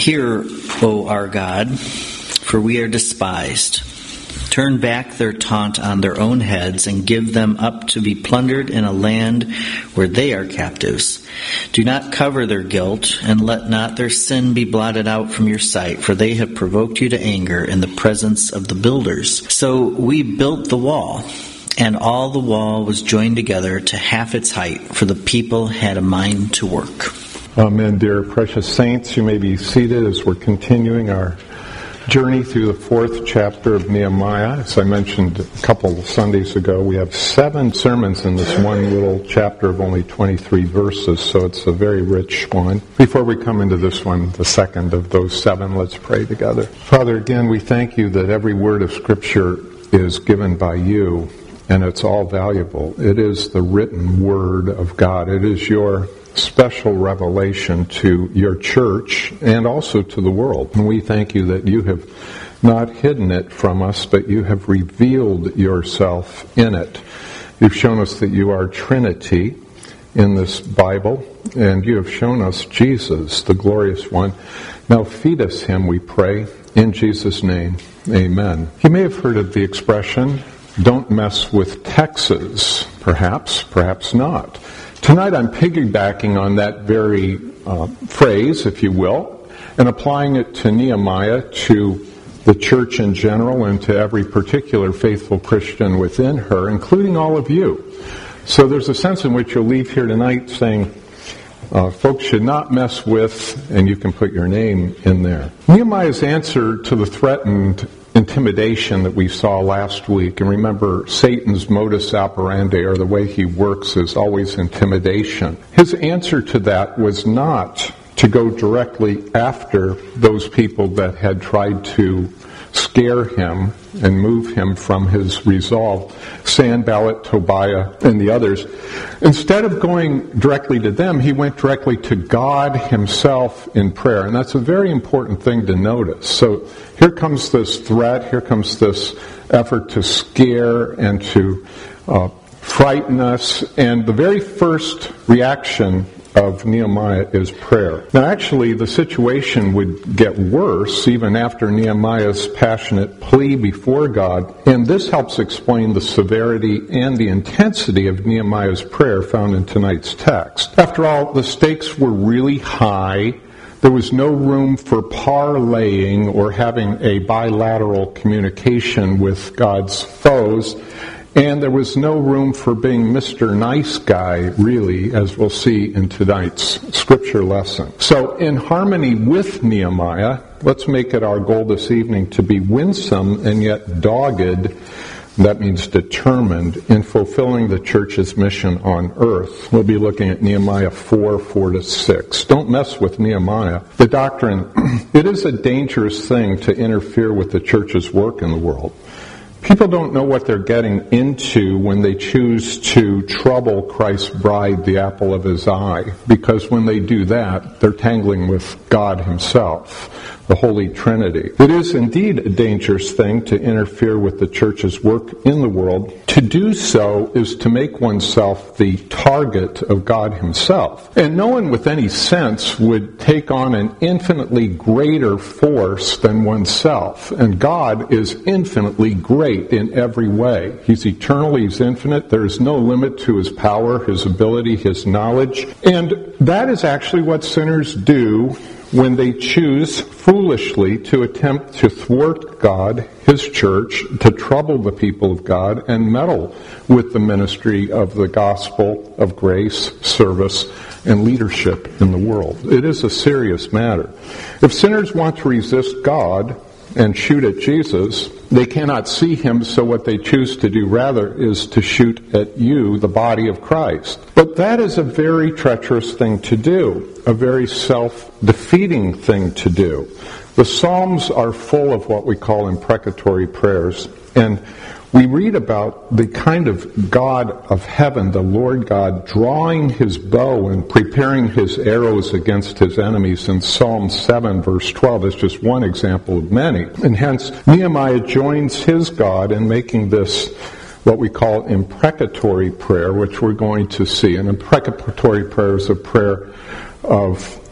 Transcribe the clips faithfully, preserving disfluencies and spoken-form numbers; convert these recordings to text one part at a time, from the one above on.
Hear, O our God, for we are despised. Turn back their taunt on their own heads and give them up to be plundered in a land where they are captives. Do not cover their guilt, and let not their sin be blotted out from your sight, for they have provoked you to anger in the presence of the builders. So we built the wall, and all the wall was joined together to half its height, for the people had a mind to work. Amen, dear precious saints. You may be seated as we're continuing our journey through the fourth chapter of Nehemiah. As I mentioned a couple of Sundays ago, we have seven sermons in this one little chapter of only twenty-three verses, so it's a very rich one. Before we come into this one, the second of those seven, let's pray together. Father, again, we thank you that every word of Scripture is given by you, and it's all valuable. It is the written word of God. It is your special revelation to your church and also to the world. And we thank you that you have not hidden it from us, but you have revealed yourself in it. You've shown us that you are Trinity in this Bible, and you have shown us Jesus, the glorious one. Now feed us him, we pray, in Jesus' name. Amen. You may have heard of the expression, don't mess with Texas. Perhaps, perhaps not. Tonight I'm piggybacking on that very uh, phrase, if you will, and applying it to Nehemiah, to the church in general, and to every particular faithful Christian within her, including all of you. So there's a sense in which you'll leave here tonight saying, uh, folks should not mess with, and you can put your name in there. Nehemiah's answer to the threatened intimidation that we saw last week, and remember, Satan's modus operandi, or the way he works, is always intimidation. His answer to that was not to go directly after those people that had tried to scare him and move him from his resolve, Sanballat, Tobiah, and the others. Instead of going directly to them, he went directly to God himself in prayer. And that's a very important thing to notice. So here comes this threat, here comes this effort to scare and to uh, frighten us. And the very first reaction of Nehemiah is prayer. Now actually the situation would get worse even after Nehemiah's passionate plea before God, and this helps explain the severity and the intensity of Nehemiah's prayer found in tonight's text. After all, the stakes were really high. There was no room for parlaying or having a bilateral communication with God's foes. And there was no room for being Mister Nice Guy, really, as we'll see in tonight's scripture lesson. So in harmony with Nehemiah, let's make it our goal this evening to be winsome and yet dogged, that means determined, in fulfilling the church's mission on earth. We'll be looking at Nehemiah four, four to six. Don't mess with Nehemiah. The doctrine, it is a dangerous thing to interfere with the church's work in the world. People don't know what they're getting into when they choose to trouble Christ's bride, the apple of his eye, because when they do that, they're tangling with God himself, the Holy Trinity. It is indeed a dangerous thing to interfere with the church's work in the world. To do so is to make oneself the target of God himself. And no one with any sense would take on an infinitely greater force than oneself. And God is infinitely great in every way. He's eternal, he's infinite, there is no limit to his power, his ability, his knowledge. And that is actually what sinners do when they choose foolishly to attempt to thwart God, his church, to trouble the people of God, and meddle with the ministry of the gospel of grace, service, and leadership in the world. It is a serious matter. If sinners want to resist God and shoot at Jesus, they cannot see him, so what they choose to do rather is to shoot at you, the body of Christ. But that is a very treacherous thing to do, a very self-defeating thing to do. The Psalms are full of what we call imprecatory prayers, and we read about the kind of God of heaven, the Lord God, drawing his bow and preparing his arrows against his enemies in Psalm seven, verse twelve, is just one example of many. And hence, Nehemiah joins his God in making this what we call imprecatory prayer, which we're going to see. An imprecatory prayer is a prayer of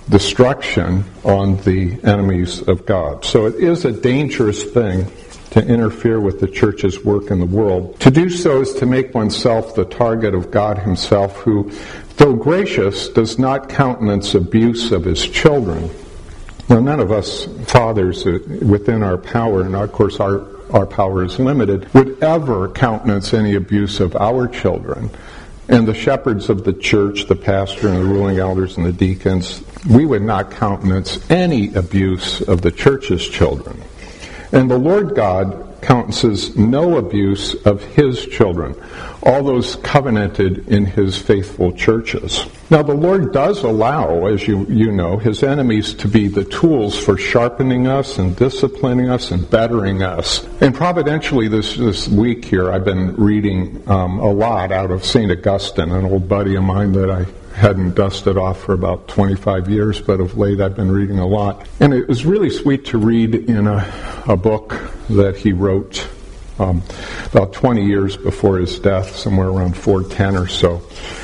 destruction on the enemies of God. So it is a dangerous thing to interfere with the church's work in the world. To do so is to make oneself the target of God himself, who, though gracious, does not countenance abuse of his children. Now, none of us fathers, within our power, and of course our, our power is limited, would ever countenance any abuse of our children. And the shepherds of the church, the pastor and the ruling elders and the deacons, we would not countenance any abuse of the church's children. And the Lord God countenances no abuse of his children, all those covenanted in his faithful churches. Now the Lord does allow, as you, you know, his enemies to be the tools for sharpening us and disciplining us and bettering us. And providentially this, this week here I've been reading um, a lot out of Saint Augustine, an old buddy of mine that I hadn't dusted off for about twenty-five years, but of late I've been reading a lot. And it was really sweet to read in a, a book that he wrote um, about twenty years before his death, somewhere around four ten or so,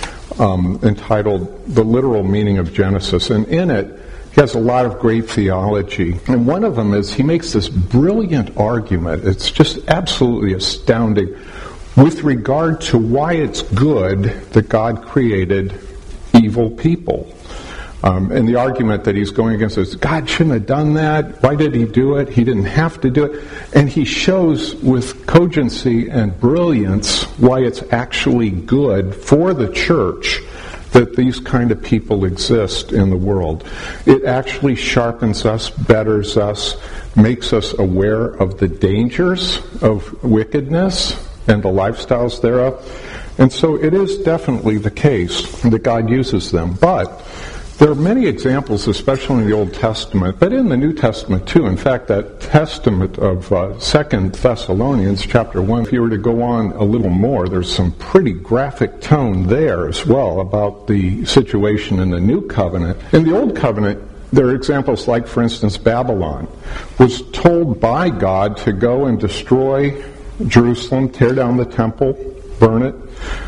um, entitled The Literal Meaning of Genesis. And in it, he has a lot of great theology. And one of them is he makes this brilliant argument. It's just absolutely astounding with regard to why it's good that God created evil people. Um, and the argument that he's going against is, God shouldn't have done that. Why did he do it? He didn't have to do it. And he shows with cogency and brilliance why it's actually good for the church that these kind of people exist in the world. It actually sharpens us, betters us, makes us aware of the dangers of wickedness and the lifestyles thereof. And so it is definitely the case that God uses them. But there are many examples, especially in the Old Testament, but in the New Testament too. In fact, that testament of uh, Second Thessalonians chapter one, if you were to go on a little more, there's some pretty graphic tone there as well about the situation in the New Covenant. In the Old Covenant, there are examples like, for instance, Babylon was told by God to go and destroy Jerusalem, tear down the temple, burn it,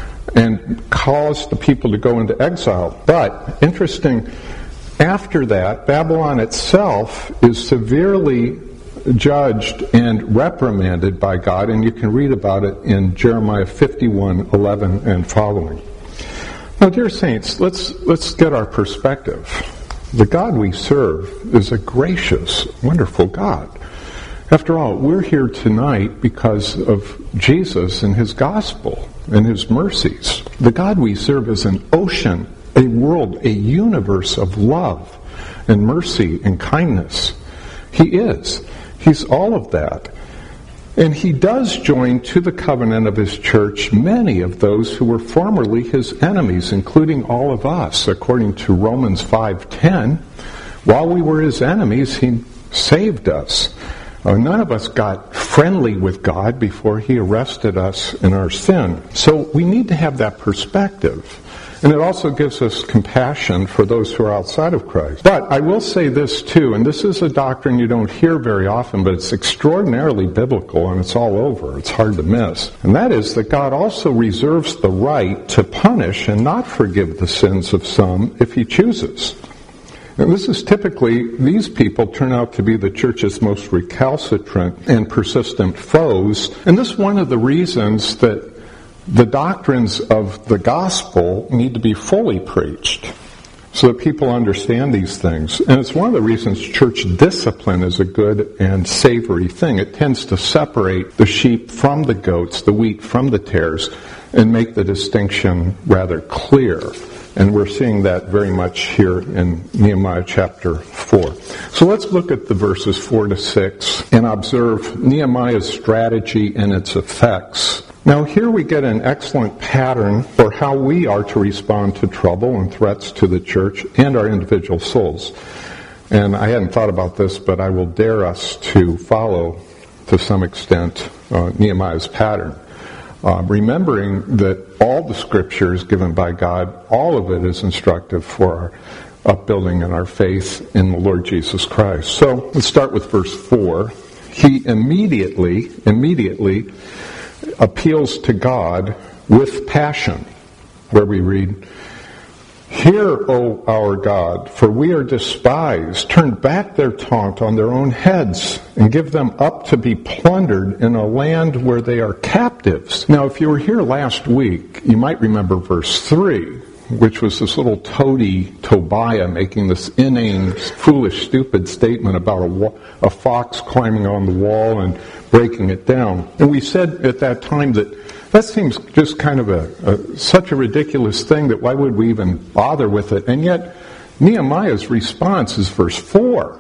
and cause the people to go into exile. But, interesting, after that, Babylon itself is severely judged and reprimanded by God, and you can read about it in Jeremiah fifty-one eleven and following. Now, dear saints, let's let's get our perspective. The God we serve is a gracious, wonderful God. After all, we're here tonight because of Jesus and his gospel and his mercies. The God we serve is an ocean, a world, a universe of love and mercy and kindness. He is. He's all of that. And he does join to the covenant of his church many of those who were formerly his enemies, including all of us. According to Romans five ten, while we were his enemies, he saved us. Uh, none of us got friendly with God before he arrested us in our sin. So we need to have that perspective. And it also gives us compassion for those who are outside of Christ. But I will say this too, and this is a doctrine you don't hear very often, but it's extraordinarily biblical and it's all over. It's hard to miss. And that is that God also reserves the right to punish and not forgive the sins of some if he chooses. And this is typically, these people turn out to be the church's most recalcitrant and persistent foes. And this is one of the reasons that the doctrines of the gospel need to be fully preached so that people understand these things. And it's one of the reasons church discipline is a good and savory thing. It tends to separate the sheep from the goats, the wheat from the tares, and make the distinction rather clear. And we're seeing that very much here in Nehemiah chapter four. So let's look at the verses four to six and observe Nehemiah's strategy and its effects. Now here we get an excellent pattern for how we are to respond to trouble and threats to the church and our individual souls. And I hadn't thought about this, but I will dare us to follow, to some extent, uh, Nehemiah's pattern. Uh, remembering that all the scripture is given by God, all of it is instructive for our upbuilding in our faith in the Lord Jesus Christ. So let's start with verse four. He immediately, immediately appeals to God with passion, where we read, Hear, O our God, for we are despised. Turn back their taunt on their own heads and give them up to be plundered in a land where they are captives. Now, if you were here last week, you might remember verse three, which was this little toady Tobiah making this inane, foolish, stupid statement about a, wa- a fox climbing on the wall and breaking it down. And we said at that time that that seems just kind of a, a such a ridiculous thing that why would we even bother with it? And yet, Nehemiah's response is verse four.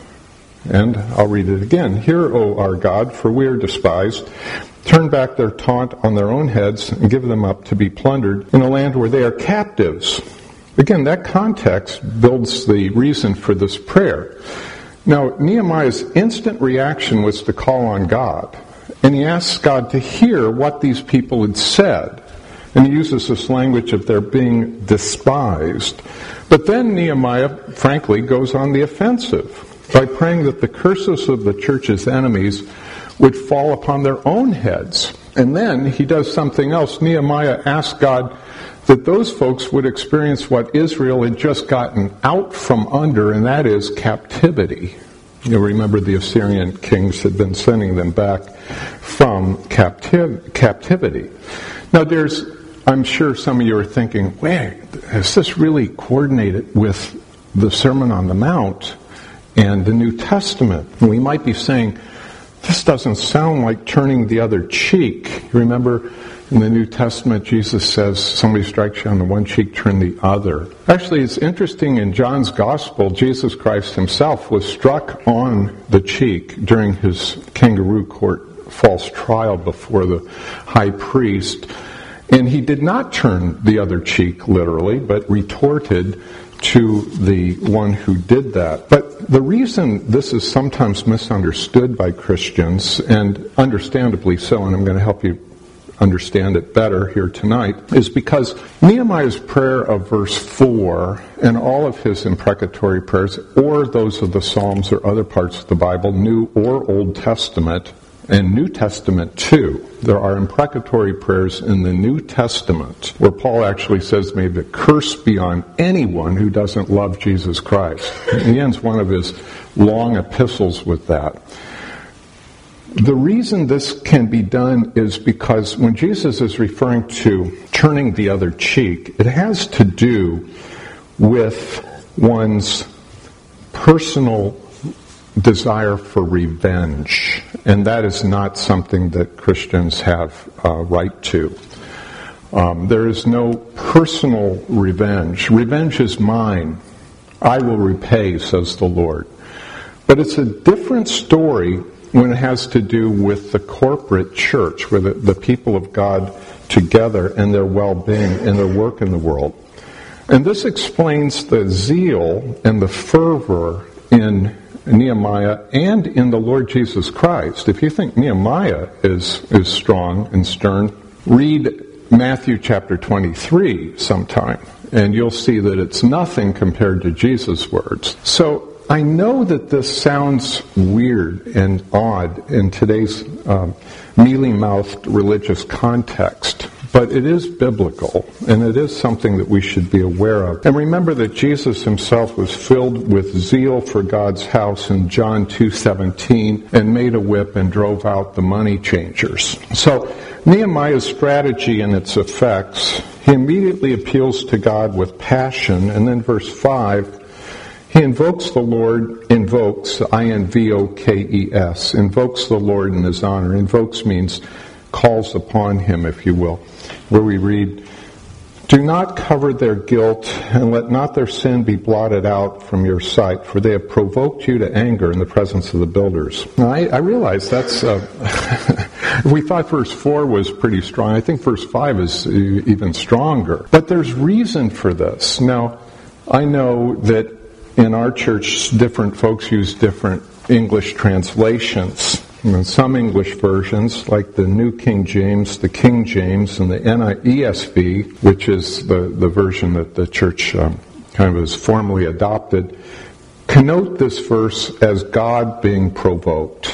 And I'll read it again. Hear, O our God, for we are despised. Turn back their taunt on their own heads and give them up to be plundered in a land where they are captives. Again, that context builds the reason for this prayer. Now, Nehemiah's instant reaction was to call on God. And he asks God to hear what these people had said. And he uses this language of their being despised. But then Nehemiah, frankly, goes on the offensive by praying that the curses of the church's enemies would fall upon their own heads. And then he does something else. Nehemiah asks God that those folks would experience what Israel had just gotten out from under, and that is captivity. You remember the Assyrian kings had been sending them back from captiv- captivity. Now there's, I'm sure some of you are thinking, wait, is this really coordinated with the Sermon on the Mount and the New Testament? And we might be saying, this doesn't sound like turning the other cheek. You remember in the New Testament, Jesus says, somebody strikes you on the one cheek, turn the other. Actually, it's interesting, in John's Gospel, Jesus Christ himself was struck on the cheek during his kangaroo court false trial before the high priest. And he did not turn the other cheek, literally, but retorted to the one who did that. But the reason this is sometimes misunderstood by Christians, and understandably so, and I'm going to help you understand it better here tonight, is because Nehemiah's prayer of verse four and all of his imprecatory prayers, or those of the Psalms or other parts of the Bible, New or Old Testament, and New Testament too. There are imprecatory prayers in the New Testament where Paul actually says, may the curse be on anyone who doesn't love Jesus Christ. And he ends one of his long epistles with that. The reason this can be done is because when Jesus is referring to turning the other cheek, it has to do with one's personal desire for revenge. And that is not something that Christians have a right to. Um, there is no personal revenge. Revenge is mine. I will repay, says the Lord. But it's a different story when it has to do with the corporate church, with the, the people of God together and their well-being and their work in the world. And this explains the zeal and the fervor in Nehemiah and in the Lord Jesus Christ. If you think Nehemiah is, is strong and stern, read Matthew chapter twenty-three sometime, and you'll see that it's nothing compared to Jesus' words. So I know that this sounds weird and odd in today's um, mealy-mouthed religious context, but it is biblical, and it is something that we should be aware of. And remember that Jesus himself was filled with zeal for God's house in John two seventeen, and made a whip and drove out the money changers. So Nehemiah's strategy and its effects, he immediately appeals to God with passion, and then verse five, he invokes the Lord, invokes, I N V O K E S, invokes the Lord in his honor. Invokes means calls upon him, if you will, where we read, do not cover their guilt, and let not their sin be blotted out from your sight, for they have provoked you to anger in the presence of the builders. Now, I, I realize that's, uh, we thought verse four was pretty strong. I think verse five is even stronger. But there's reason for this. Now, I know that in our church, different folks use different English translations. And some English versions, like the New King James, the King James, and the E S V, which is the, the version that the church um, kind of has formally adopted, connote this verse as God being provoked.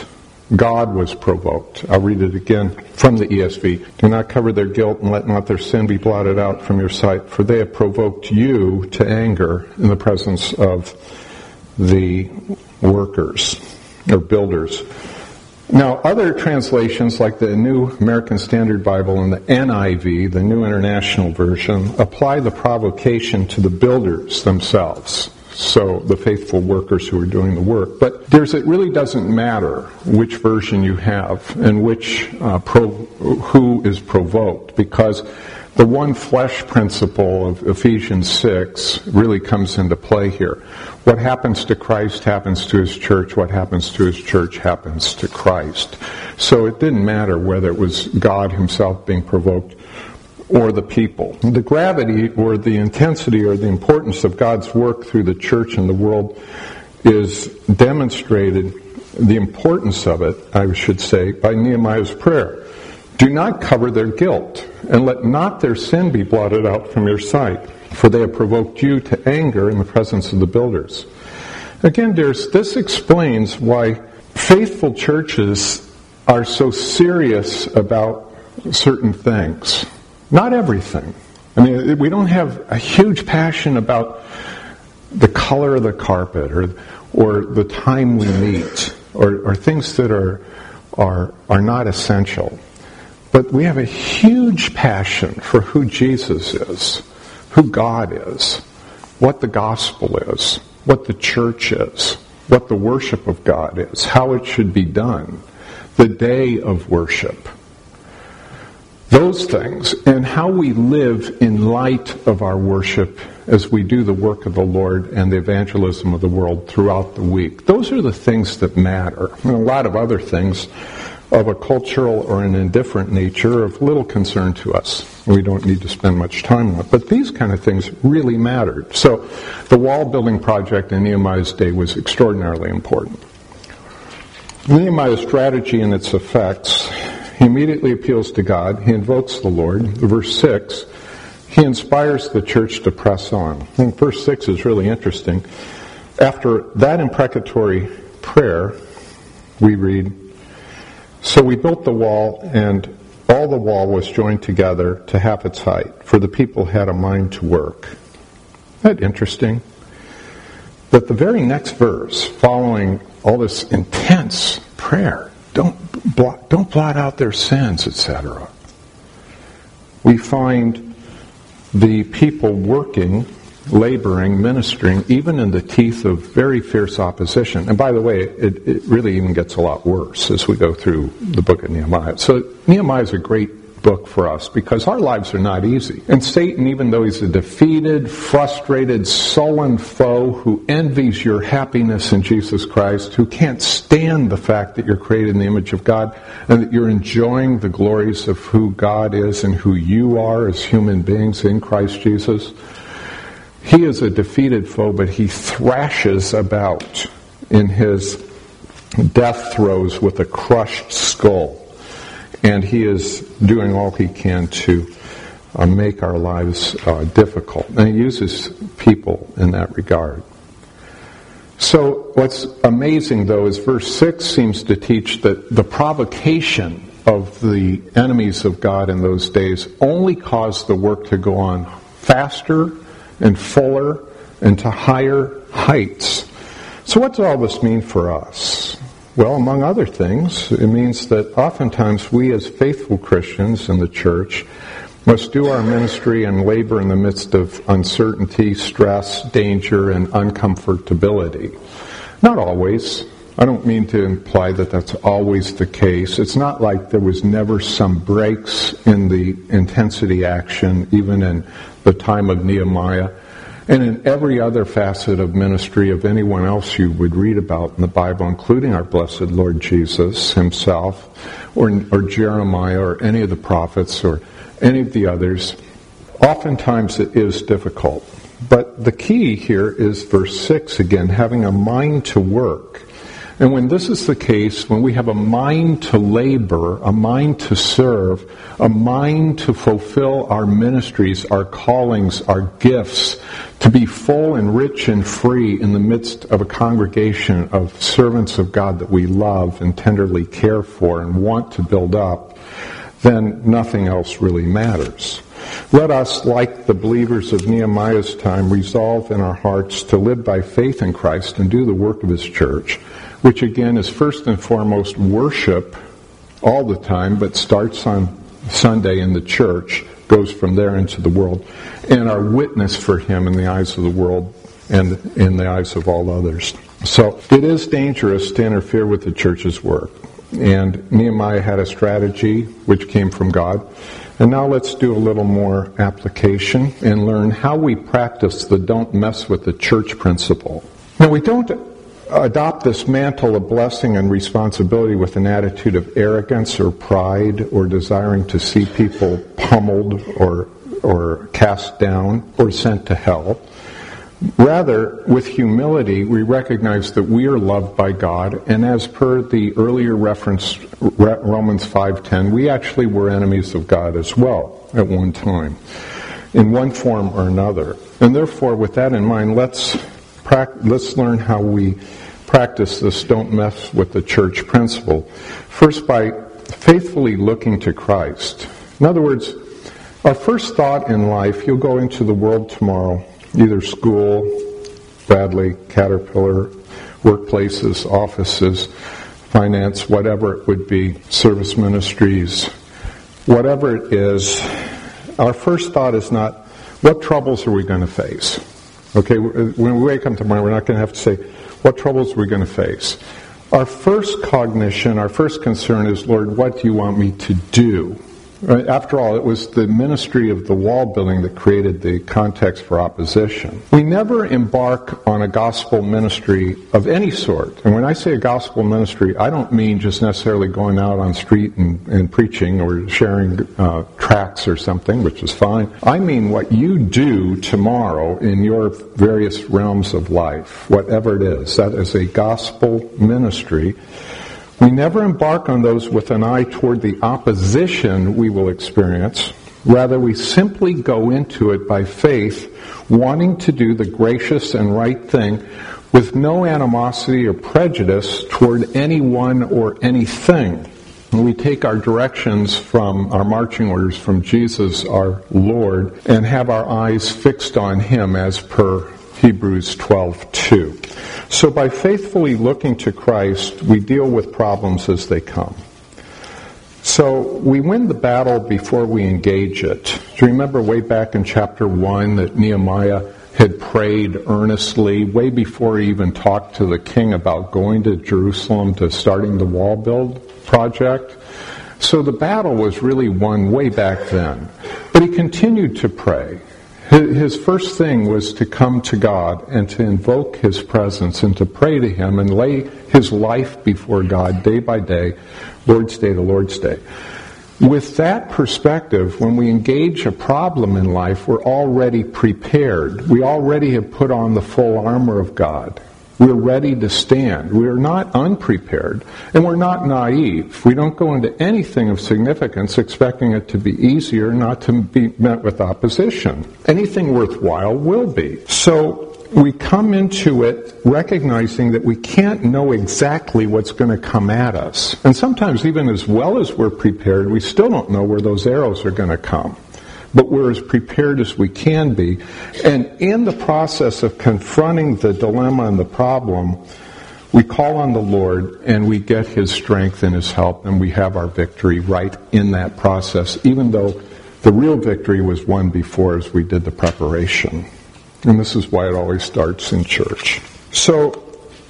God was provoked. I'll read it again from the E S V. Do not cover their guilt and let not their sin be blotted out from your sight, for they have provoked you to anger in the presence of the workers or builders. Now, other translations like the New American Standard Bible and the N I V, the New International Version, apply the provocation to the builders themselves. So the faithful workers who are doing the work. But there's, it really doesn't matter which version you have and which uh, pro, who is provoked, because the one flesh principle of Ephesians six really comes into play here. What happens to Christ happens to his church. What happens to his church happens to Christ. So it didn't matter whether it was God himself being provoked or the people. The gravity or the intensity or the importance of God's work through the church and the world is demonstrated, the importance of it, I should say, by Nehemiah's prayer. Do not cover their guilt, and let not their sin be blotted out from your sight, for they have provoked you to anger in the presence of the builders. Again, dears, this explains why faithful churches are so serious about certain things. Not everything. I mean, we don't have a huge passion about the color of the carpet or or the time we meet or, or things that are are are not essential. But we have a huge passion for who Jesus is, who God is, what the gospel is, what the church is, what the worship of God is, how it should be done, the day of worship. Those things, and how we live in light of our worship as we do the work of the Lord and the evangelism of the world throughout the week. Those are the things that matter. And a lot of other things of a cultural or an indifferent nature are of little concern to us. We don't need to spend much time on it. But these kind of things really mattered. So the wall building project in Nehemiah's day was extraordinarily important. Nehemiah's strategy and its effects: he immediately appeals to God. He invokes the Lord. Verse six, he inspires the church to press on. I think verse six is really interesting. After that imprecatory prayer, we read, so we built the wall, and all the wall was joined together to half its height, for the people had a mind to work. Isn't that interesting? That the very next verse, following all this intense prayer, Don't blot, don't blot out their sins, et cetera. We find the people working, laboring, ministering, even in the teeth of very fierce opposition. And by the way, it, it really even gets a lot worse as we go through the book of Nehemiah. So Nehemiah is a great book for us because our lives are not easy. And Satan, even though he's a defeated, frustrated, sullen foe who envies your happiness in Jesus Christ, who can't stand the fact that you're created in the image of God and that you're enjoying the glories of who God is and who you are as human beings in Christ Jesus, he is a defeated foe, but he thrashes about in his death throes with a crushed skull. And he is doing all he can to uh, make our lives uh, difficult. And he uses people in that regard. So what's amazing, though, is verse six seems to teach that the provocation of the enemies of God in those days only caused the work to go on faster and fuller and to higher heights. So what does all this mean for us? Well, among other things, it means that oftentimes we as faithful Christians in the church must do our ministry and labor in the midst of uncertainty, stress, danger, and uncomfortability. Not always. I don't mean to imply that that's always the case. It's not like there was never some breaks in the intensity action, even in the time of Nehemiah. And in every other facet of ministry of anyone else you would read about in the Bible, including our blessed Lord Jesus himself, or, or Jeremiah, or any of the prophets, or any of the others, oftentimes it is difficult. But the key here is verse six again, having a mind to work. And when this is the case, when we have a mind to labor, a mind to serve, a mind to fulfill our ministries, our callings, our gifts, to be full and rich and free in the midst of a congregation of servants of God that we love and tenderly care for and want to build up, then nothing else really matters. Let us, like the believers of Nehemiah's time, resolve in our hearts to live by faith in Christ and do the work of His church, which again is first and foremost worship all the time, but starts on Sunday in the church, goes from there into the world, and our witness for Him in the eyes of the world and in the eyes of all others. So it is dangerous to interfere with the church's work. And Nehemiah had a strategy which came from God. And now let's do a little more application and learn how we practice the don't mess with the church principle. Now, we don't adopt this mantle of blessing and responsibility with an attitude of arrogance or pride or desiring to see people pummeled or, or cast down or sent to hell. Rather, with humility, we recognize that we are loved by God, and as per the earlier reference, Romans five ten, we actually were enemies of God as well at one time, in one form or another. And therefore, with that in mind, let's let's learn how we practice this don't mess with the church principle. First, by faithfully looking to Christ. In other words, our first thought in life, you'll go into the world tomorrow, either school, Bradley, Caterpillar, workplaces, offices, finance, whatever it would be, service ministries, whatever it is, our first thought is not, what troubles are we going to face? Okay, when we wake up tomorrow, we're not going to have to say, what troubles are we going to face? Our first cognition, our first concern is, Lord, what do you want me to do? Right? After all, it was the ministry of the wall building that created the context for opposition. We never embark on a gospel ministry of any sort. And when I say a gospel ministry, I don't mean just necessarily going out on street and, and preaching or sharing uh, tracts or something, which is fine. I mean what you do tomorrow in your various realms of life, whatever it is. That is a gospel ministry. We never embark on those with an eye toward the opposition we will experience. Rather, we simply go into it by faith, wanting to do the gracious and right thing with no animosity or prejudice toward anyone or anything. And we take our directions from our marching orders from Jesus, our Lord, and have our eyes fixed on Him as per Hebrews twelve two. So by faithfully looking to Christ, we deal with problems as they come. So we win the battle before we engage it. Do you remember way back in chapter one that Nehemiah had prayed earnestly, way before he even talked to the king about going to Jerusalem to starting the wall build project? So the battle was really won way back then. But he continued to pray. His first thing was to come to God and to invoke His presence and to pray to Him and lay his life before God day by day, Lord's Day to Lord's Day. With that perspective, when we engage a problem in life, we're already prepared. We already have put on the full armor of God. We're ready to stand. We're not unprepared, and we're not naive. We don't go into anything of significance expecting it to be easier, not to be met with opposition. Anything worthwhile will be. So we come into it recognizing that we can't know exactly what's going to come at us. And sometimes even as well as we're prepared, we still don't know where those arrows are going to come. But we're as prepared as we can be. And in the process of confronting the dilemma and the problem, we call on the Lord and we get His strength and His help, and we have our victory right in that process, even though the real victory was won before as we did the preparation. And this is why it always starts in church. So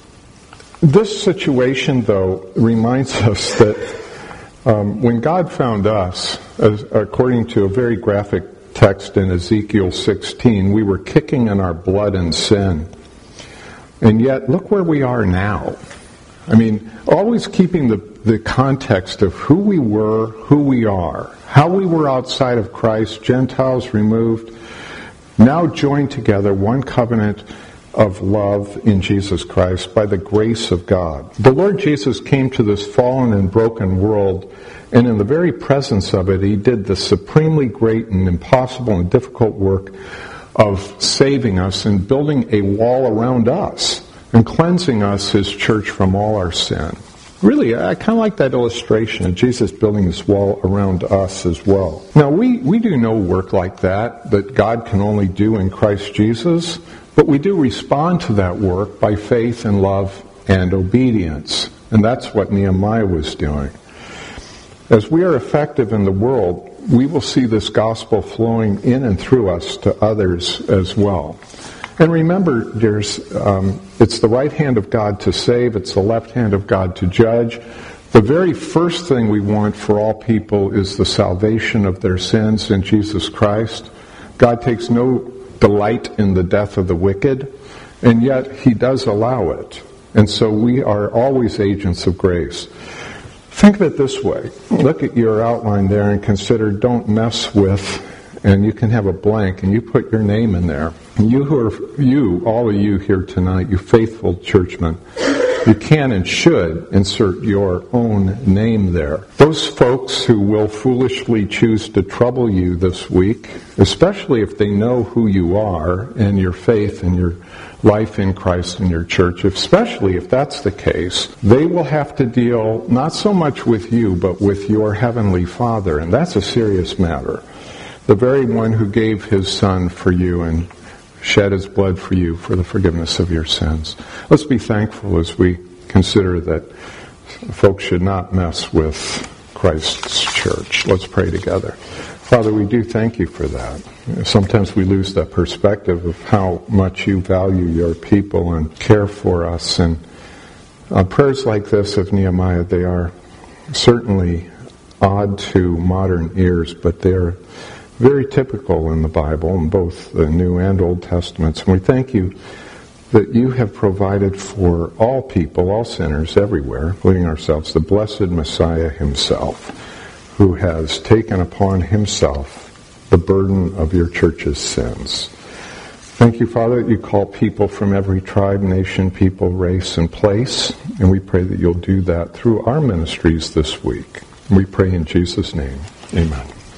this situation, though, reminds us that Um, when God found us, as, according to a very graphic text in Ezekiel sixteen, we were kicking in our blood and sin. And yet, look where we are now. I mean, always keeping the, the context of who we were, who we are, how we were outside of Christ, Gentiles removed, now joined together, one covenant, of love in Jesus Christ by the grace of God. The Lord Jesus came to this fallen and broken world, and in the very presence of it, he did the supremely great and impossible and difficult work of saving us and building a wall around us and cleansing us, his church, from all our sin. Really, I kind of like that illustration of Jesus building this wall around us as well. Now, we, we do no work like that that God can only do in Christ Jesus, but we do respond to that work by faith and love and obedience. And that's what Nehemiah was doing. As we are effective in the world, we will see this gospel flowing in and through us to others as well. And remember, there's, um, it's the right hand of God to save, it's the left hand of God to judge. The very first thing we want for all people is the salvation of their sins in Jesus Christ. God takes no delight in the death of the wicked, and yet he does allow it. And so we are always agents of grace. Think of it this way. Look at your outline there and consider don't mess with, and you can have a blank, and you put your name in there. You who are, you, all of you here tonight, you faithful churchmen, you can and should insert your own name there. Those folks who will foolishly choose to trouble you this week, especially if they know who you are and your faith and your life in Christ and your church, especially if that's the case, they will have to deal not so much with you, but with your heavenly Father, and that's a serious matter. The very one who gave his Son for you and shed his blood for you for the forgiveness of your sins. Let's be thankful as we consider that folks should not mess with Christ's church. Let's pray together. Father, we do thank you for that. Sometimes we lose that perspective of how much you value your people and care for us. And uh, prayers like this of Nehemiah, they are certainly odd to modern ears, but they're very typical in the Bible, in both the New and Old Testaments. And we thank you that you have provided for all people, all sinners everywhere, including ourselves, the blessed Messiah himself, who has taken upon himself the burden of your church's sins. Thank you, Father, that you call people from every tribe, nation, people, race, and place. And we pray that you'll do that through our ministries this week. We pray in Jesus' name. Amen.